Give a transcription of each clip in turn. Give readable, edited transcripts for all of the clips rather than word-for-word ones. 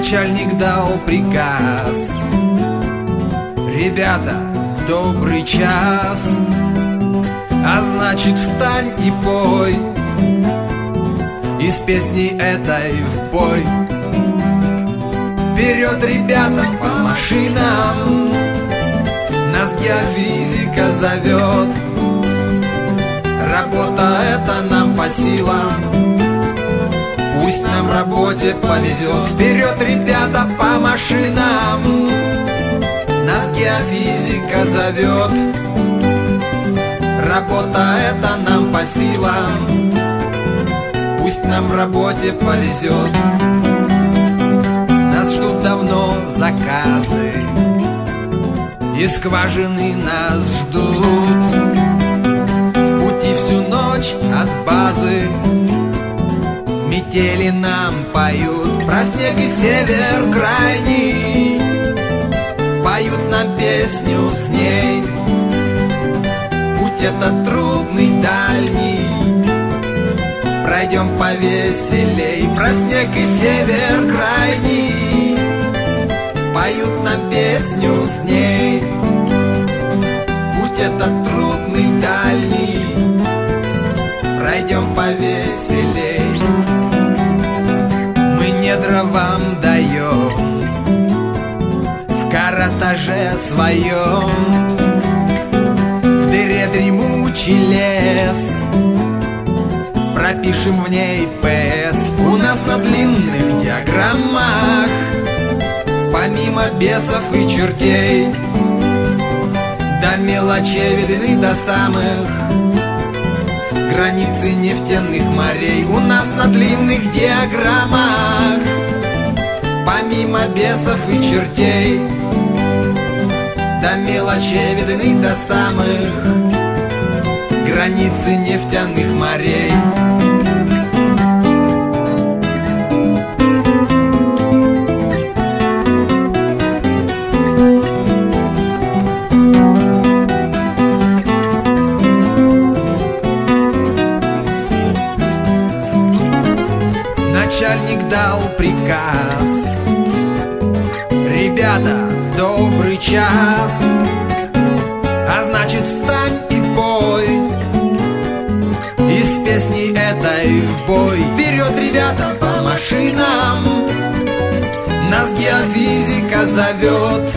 Начальник дал приказ: ребята, добрый час, а значит встань и пой, из песни этой в бой. Вперед, ребята, по машинам, нас геофизика зовет. Работа эта нам по силам, пусть нам в работе повезет. Вперед, ребята, по машинам, нас геофизика зовет. Работа эта нам по силам, пусть нам в работе повезет. Нас ждут давно заказы, и скважины нас ждут. В пути всю ночь от базы метели нам поют. Про снег и север крайний поют нам песню с ней. Путь этот трудный, дальний, пройдем повеселей. Про снег и север крайний поют нам песню с ней. Путь этот трудный, дальний, пройдем повеселей. Мы недра вам даем в каратаже своем, в дыре дремучий лес, пропишем в ней ПС. У нас на длинных диаграммах, помимо бесов и чертей, до мелочей видны до самых границы нефтяных морей. У нас на длинных диаграммах, помимо бесов и чертей, до мелочей видны до самых границы нефтяных морей. Начальник дал приказ: ребята, добрый час, а значит встань и пой, из песни этой в бой. Вперед, ребята, по машинам, нас геофизика зовет.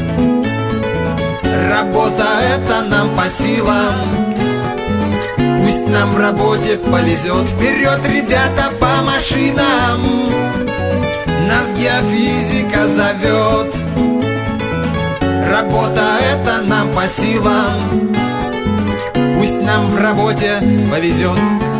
Работа эта нам по силам, пусть нам в работе повезет. Вперед, ребята, по машинам, нас геофизика зовет. Работа эта нам по силам, пусть нам в работе повезет.